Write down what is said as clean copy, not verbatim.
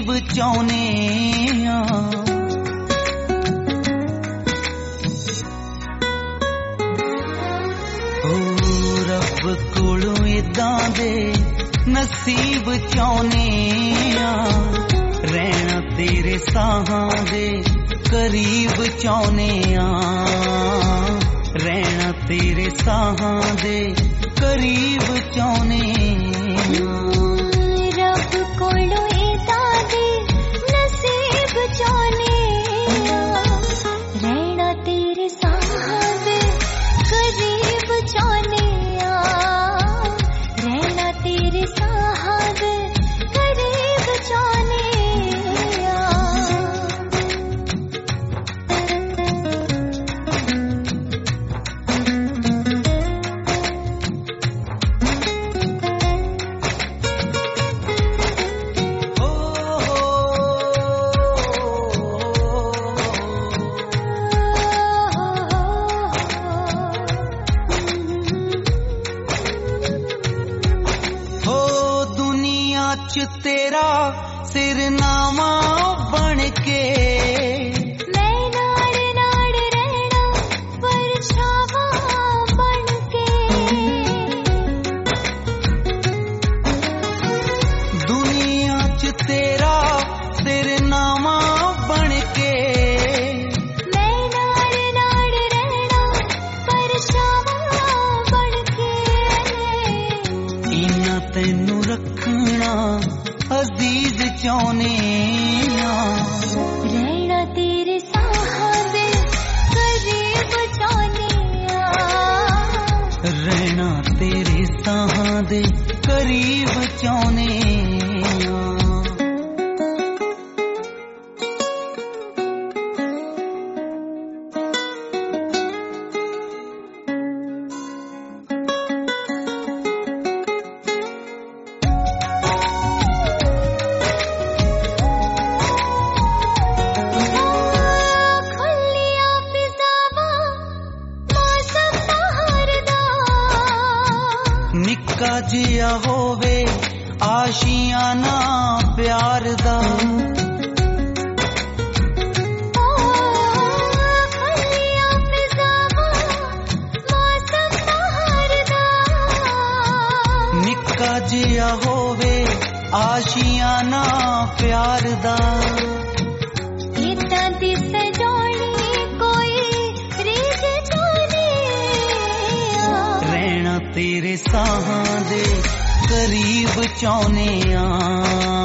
करीब चाहुने आ। ओ रब कोलों इदां दे नसीब चाहुने आ, रहना तेरे साहां दे करीब चाहुने आ, रहना तेरे साहां दे करीब चाहुने आ। रब कोलों इदां दे नसीब चाहुने आ, रहना तेरे साहां दे करीब चाहुने आ, रहना तेरे साहां दे करीब चाहुने आ। तेरा सिरनामा बन के मैं नाड़ नाड़ रहना परछावा बन के, दुनिया च तेरा सिरनामा बन के, मैं नाड़ नाड़ रहना परछावा बन के, इन्ना तैनू रखना अजीज चाहुने आ, रहना तेरे साहां दे करीब चाहुने आ, रहना तेरे साहां दे करीब चाहुने आ। निक्का जिया होवे आशियाना प्यार दा, निक्का जिया होवे आशियाना प्यार दा, इदां दी सजानी कोई रीत चाहुने आ, रहना तेरे साहां दे करीब चाहुने आ।